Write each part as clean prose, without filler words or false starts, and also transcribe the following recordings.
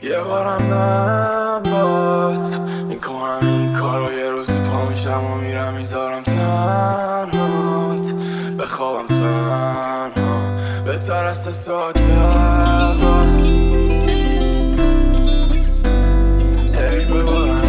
یه بارم نباد میکنم این کارو، یه روزی پا میشم و میرم میذارم تنهات، بخوابم تنها بهتر از 3 ساعت دقاست. ای ببارم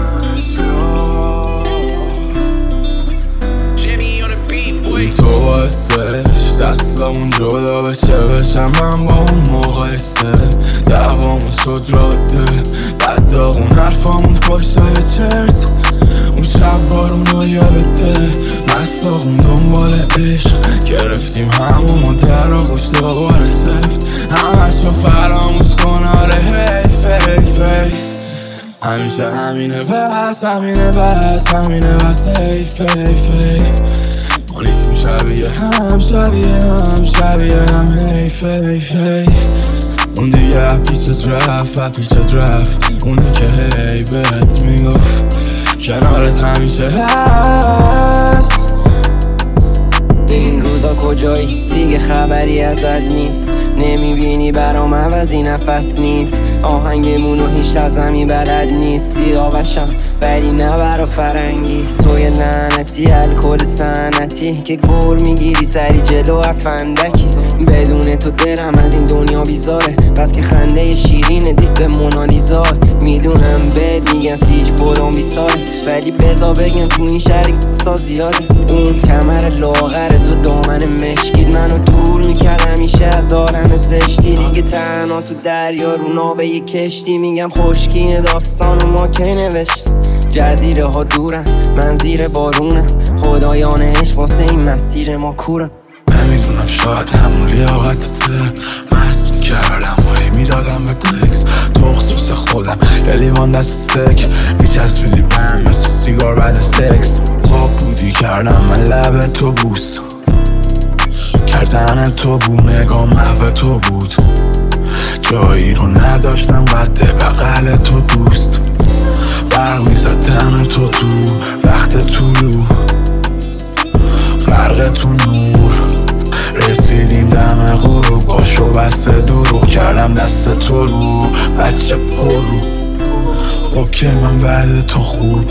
تو باعثش دستمون جدا بشم من با اون مقایسه، دعوامون شد رابطه بعد داغون حرفامون فاشای چرت. اون شب بارونو یادته مستاقون دنبال عشق گرفتیم همون در آغوش دوباره سفت، همشو فراموش کن آره حیف حیف حیف. همیشه همینه بس همینه بس همینه بس حیف حیف حیف. ما نیستیم شبیه هم شبیه هم شبیه هم حیف حیف حیف. اون دیگه پیشت رفت اونی که هی بهت میگفت کنارت همیشه هست. این روزا کجایی؟ دیگه خبری ازت نیست، نمیبینی برام عوضی نفس نیست، آهنگمونو هیچ از همی بلد نیست، سیاوشم ولی نه برا فرنگیست. توی لعنتی الکل سنتی که گور میگیری سری جلو افندکی، بدون تو دلم از این دنیا بیزاره، بس که خنده شیرین دیست به مونالیزا. میدونم بهت میگن سیج فلان بیساره، ولی بزا بگم تو این شهر سا زیاده. اون کمر لاغر تو دامن مشکید منو دور میکرد همیشه از عالم زشتی، دیگه تنها تو دریا رو ناوه یه کشتی. میگم خشکین داستانو ما که نوشت، جزیره ها دورن من زیر بارونم، خدایان عشق واسه این مسیر ما کورم. نمیدونم شاید همون لیاقتته، مست میکردم و هی میدادم به تکس، تو خصوص خودم یه لیوان دست سک میچسبیدی بهم مثل سیگار بعد سکس. خواب بودی کردم من لب تو بوس، کردن تو بو نگاه محو تو بود، جایی رو نداشتم قد بغل تو دوست. برق میزد تن تو وقت طولو غرق تو نور، رسیدیم دم غروب پاشو بسته دروغ کردم دست تو رو بچه پر رو. اوکی من بعد تو خوب،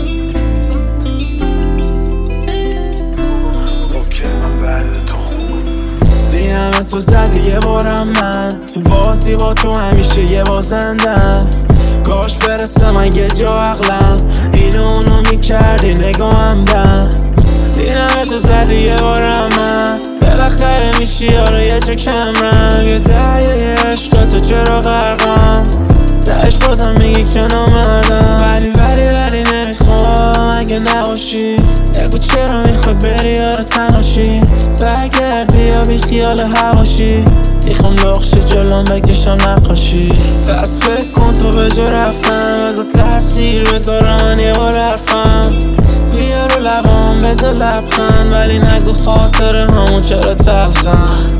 دیدم تو زدی یه بارم من تو بازی با تو همیشه یه بازندم، کاش برسه من یه جا عقلم اینو اونو میکردی نگاهم دم. دیدم تو زدی یه بارم من بالاخره میشی آره یه جا کم رنگ، یه دریای عشق تو چرا غرقم، تهش بازم میگی که نامردم، ولی نمیخوام اگه نباشی. بگو چرا میخوای بری آره تنهاشی، برگرد بیا بی خیال هواشی، میخوام لخش جلوم بکشم نقاشی. پس فکر کن تو به جا رفتم، بذار تاثیر بذارن یه بار حرفم، بیا رو لبام بذار لبخند، ولی نگو خاطره همون چرا تلخم.